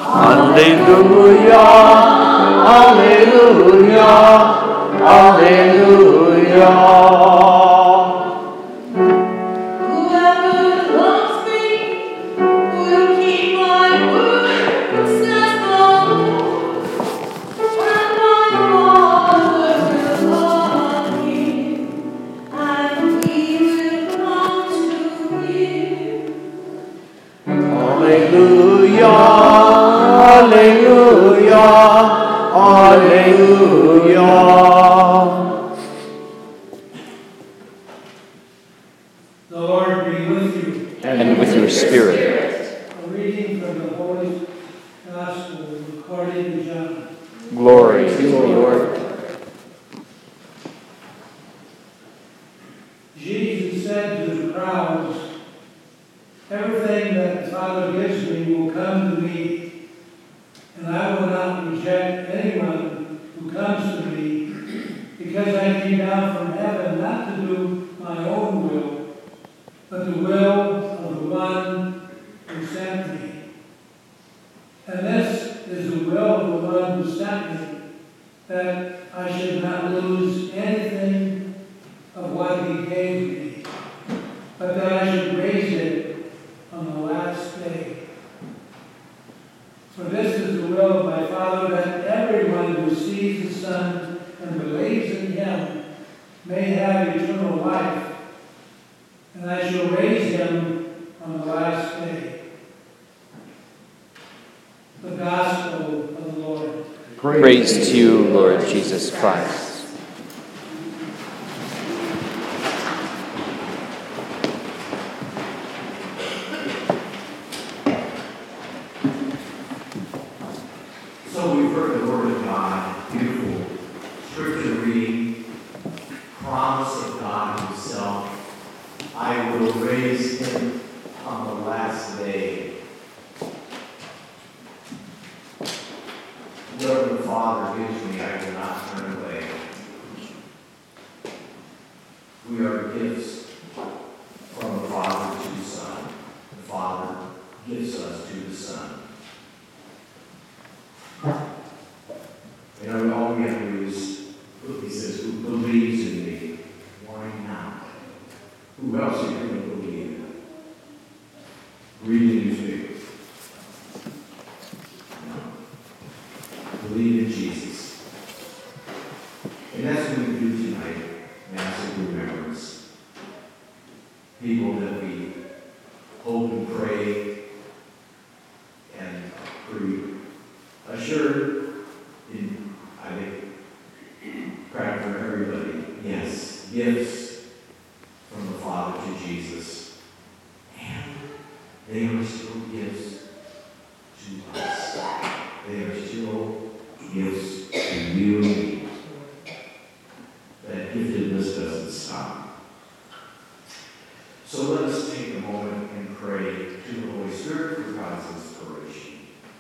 Alleluia, Alleluia, Alleluia. Alleluia, Alleluia. The Lord be with you. And with your spirit. A reading from the Holy Gospel according to John. Glory to you, Lord. Jesus said to the crowds, "Everything that the Father gives me will come to me, and I will not reject anyone who comes to me, because I came down from heaven not to do my own will, but the will of the one who sent me. And this is the will of the one who sent me, that I should not lose anything of what he gave me, but that I should raise it on the last day. For this is the will of my Father, that everyone who sees the Son and believes in him may have eternal life, and I shall raise him on the last day." The Gospel of the Lord. Praise to you, Lord Jesus Christ. So we've heard the Word of God, beautiful scripture reading, promise of God himself. I will raise him on the last day. Whatever the Father gives me, I will not turn away. We are gifts from the Father to the Son. The Father gives us to the Son. And all we have to do is, he says, who believes in me? Why not? Who else are you going to believe in? Read the newspaper. No. Believe in Jesus. And that's what we do tonight, Mass of Remembrance. People that we hope and pray and assured in, I think, prayer for everybody. Yes, gifts from the Father to Jesus. And they are still gifts to us. They are still gifts to you and me. That giftedness doesn't stop. So let us take a moment and pray to the Holy Spirit for God's inspiration.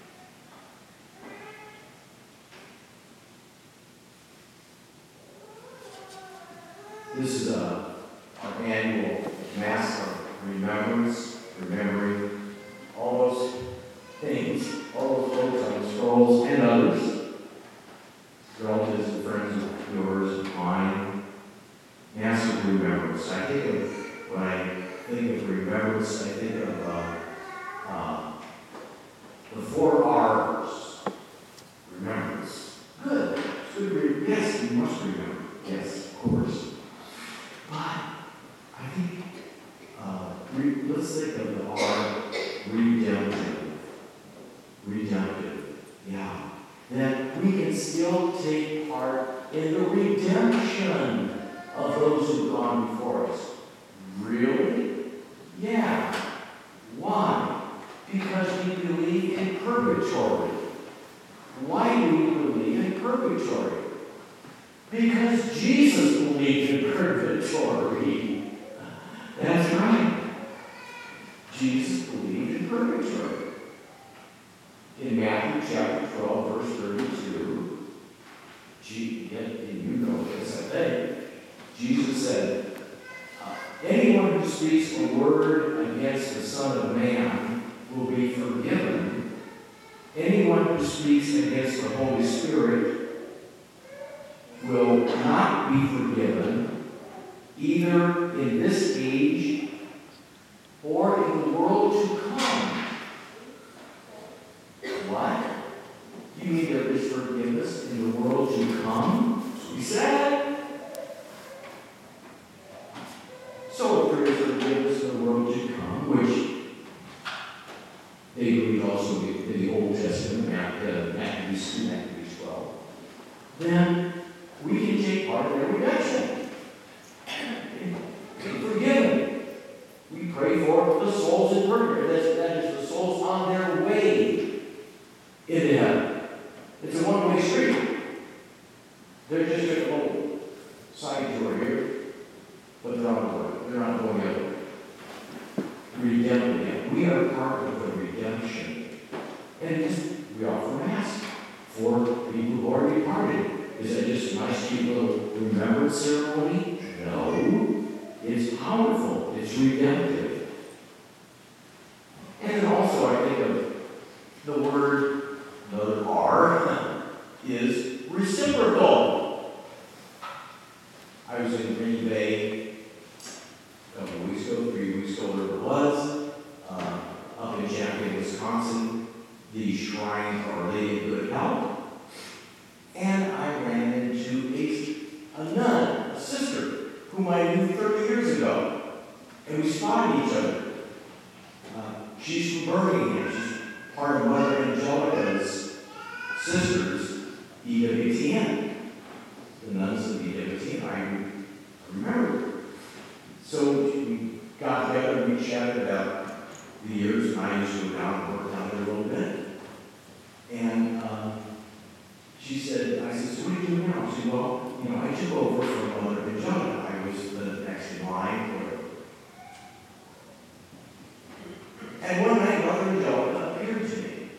This is our annual Mass of Remembrance, remembering all those things, all those folks on the scrolls and others, relatives and friends of yours, mine. Mass of Remembrance. I think of, when I think of remembrance, I think of the 4 R's. Remembrance. Good. Yes, you must remember. Yes, of course. But I think, let's think of the R, redemptive. Redemptive, yeah. That we can still take part in the redemption of those who've gone before us. Really? Yeah. Why? Because we believe in purgatory. Why do we believe in purgatory? Because Jesus believed in purgatory. That's right. Jesus believed in purgatory. In Matthew chapter 12, verse 32, and you know this, I think, Jesus said, anyone who speaks a word against the Son of Man will be forgiven. Anyone who speaks against the Holy Spirit will not be forgiven either in this age or in the world to come. What? You mean there is forgiveness in the world to come? He said. So if there is forgiveness in the world to come, which they believe also in the Old Testament, Matthew 12, then we can take part in their redemption. Be forgiven. We pray for the souls in purgatory. That is the souls on their way into heaven. It's a one-way street. They're just a little side door here, but they're on the way. They're not going the other way. Redemption. We are part of the redemption. And we offer Mass for people who are departed. Is that just a nice, cute little remembrance ceremony? No. It's powerful. It's redemptive. And then also I think of the word, another R, is reciprocal. I was in Green Bay a couple of weeks ago, 3 weeks ago, whatever it was, up in Champaign, Wisconsin, the Shrine of Our Lady of Good Help. And I ran into a nun, a sister, whom I knew 30 years ago. And we spotted each other. She's from Birmingham. She's part of Mother Angelica's sisters, EWTN. The nuns of EWTN, I remember. So we got together and we chatted about the years, and I used to go down and work down there a little bit. And she said, I said, so what are you doing now? She said, well, I took over from Mother Angelica. I was the next in line, whatever. And one night, Mother Angelica appeared to me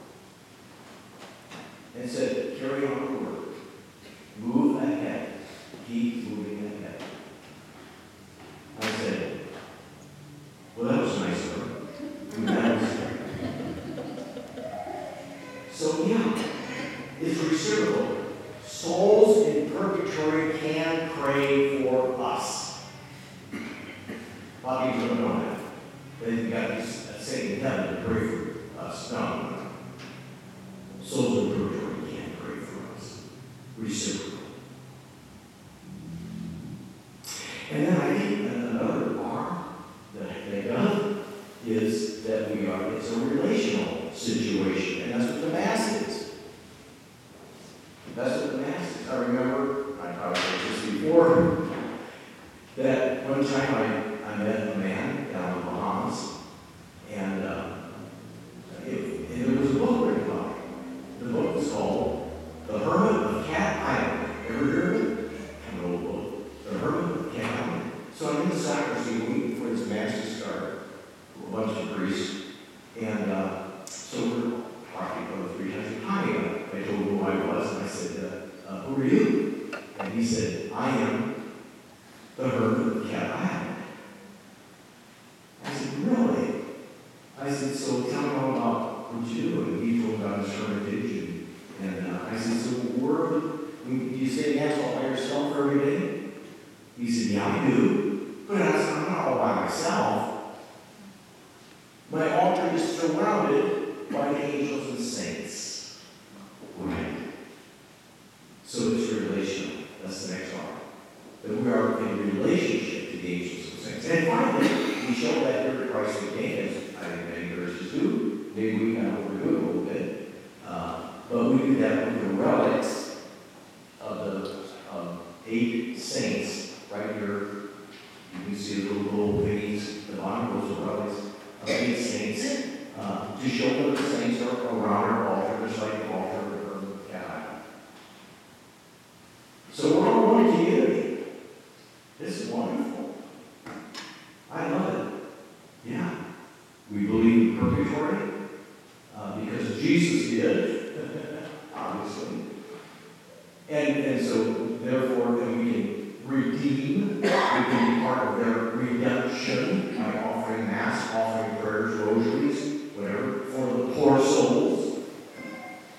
and said, carry on the work. Move ahead. Keep moving ahead. I said, well, that was nice of her. So, yeah, it's reciprocal. Souls in purgatory can pray for us. A lot of people don't know that. They've got this saint in heaven to pray for us. No. Souls in purgatory can pray for us. Reciprocal. And then I think another part that I think of is that it's a relational situation, and that's what the Mass is. That's what the Mass is. I remember, I probably said this before, that one time I met a man down in the Bahamas, and there was a book written about him. The book was called The Hermit of Cat Island. Ever heard of it? Kind of an old book. The Hermit of Cat Island. So I'm in the sacristy waiting for this Mass to start. A bunch of priests. And so we're talking for the 3 times. Hi, I told him who I was, and I said, who are you? And he said, I am the Hermit of Cat Island. I said, really? I said, so tell me all about what you do. And he told me about his hermitage. And I said, so do you say Mass all by yourself every day? He said, yeah, I do. But I said, I'm not all by myself. My altar is surrounded by the angels and saints. Right. So it's relational. That's the next part. That we are in relationship to the angels and saints. And finally, we show that here at Christ the King, as I think many churches do. Maybe we kind of overdo it a little bit. But we do that with the relics of the 8 saints right here. You can see the little gold pennies, the bottom of those relics of 8 saints, to show that the saints are around our altar, just like the altar of Cat Island. So we're all one community. This is wonderful. I love it. Yeah. We believe in purgatory because Jesus did, obviously. And so, therefore, then we can redeem, we can be part of their redemption by offering Mass, offering prayers, rosaries, whatever, for the poor souls.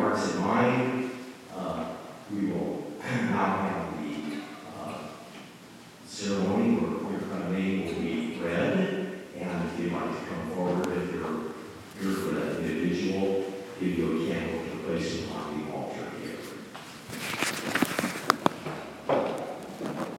hearts and mind, we will now have the ceremony where your name will be read. And if you'd like to come forward, if you're here for that individual, give you a